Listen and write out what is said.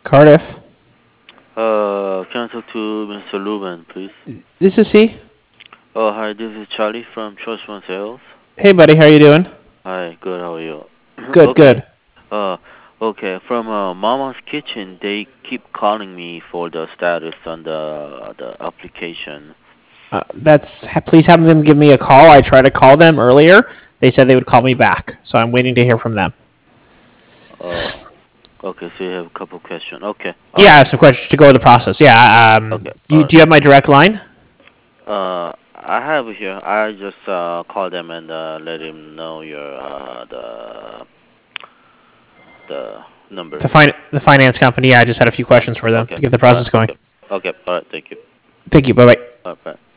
Cardiff. Can I talk to Mr. Lubin, please? This is he. Oh, hi, this is Charlie from Choice One Sales. Hey, buddy. How you doing? Hi, good, how are you? Good, Okay, good. uh, okay, from Mama's Kitchen, they keep calling me for the status on the application. Please have them give me a call. I tried to call them earlier. They said they would call me back, so I'm waiting to hear from them. Oh, okay, so you have a couple questions. Okay, Yeah, I alright, have some questions to go over the process. Yeah. okay, You alright. do you have my direct line? I have it here. I just call them and let him know your the number. The finance company. Yeah, I just had a few questions for them Okay, to get the alright, process going. okay, okay, alright. Thank you. Thank you. Bye bye. Alright, bye.